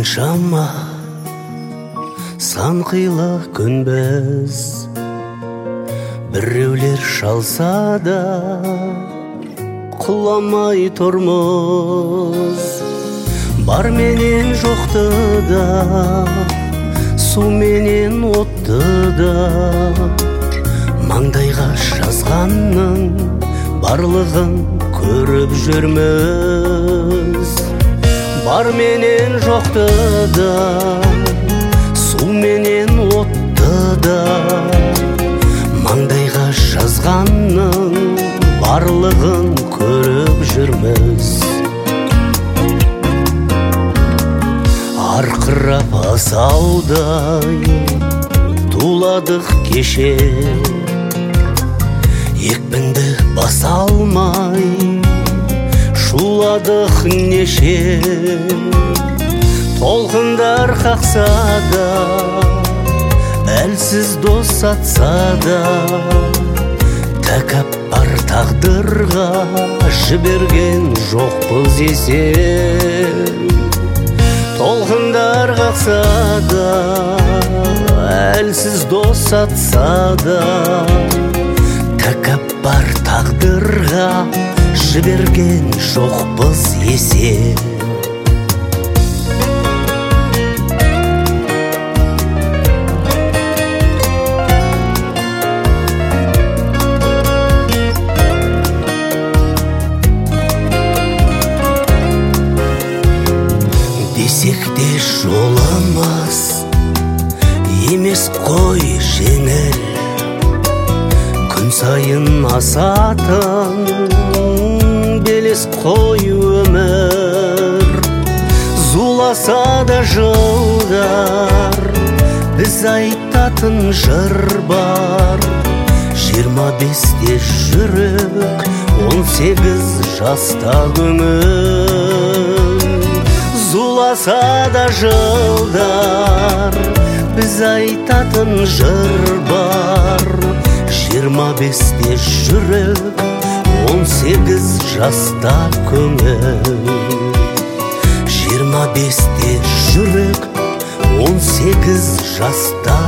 қаншама сан қилы күнбіз, біреулер шалса да құламай тұрмыз. Бар менен жоқты да, су менен отты да, маңдайға жазғанның барлығын көріп жүрміз. Бар менен жоқты да, су менен отты да, маңдайға жазғанның барлығын көріп жүрміз. Арқырап асаудай туладық кеше, екпінді баса алмай шуладық неше. Толқындар қақса да, әлсіз дос атса да, тәкаппар тағдырға жіберген жоқпыз есен. Толқындар қақса да, әлсіз дос атса да, тәкаппар тағдырға жіберген жоқпыз есен. Десек те жолымыз емес қой жеңіл, күн сайын асатын белес қой өмір. Зуласа да жылдар, біз айтатын жыр бар. 25-те жүрек, 18 жаста көңіл. Зуласа да жылдар, біз айтатын жыр бар. 25-те жүрек, 18 жаста көңіл. 25-те жүрек, 18 жаста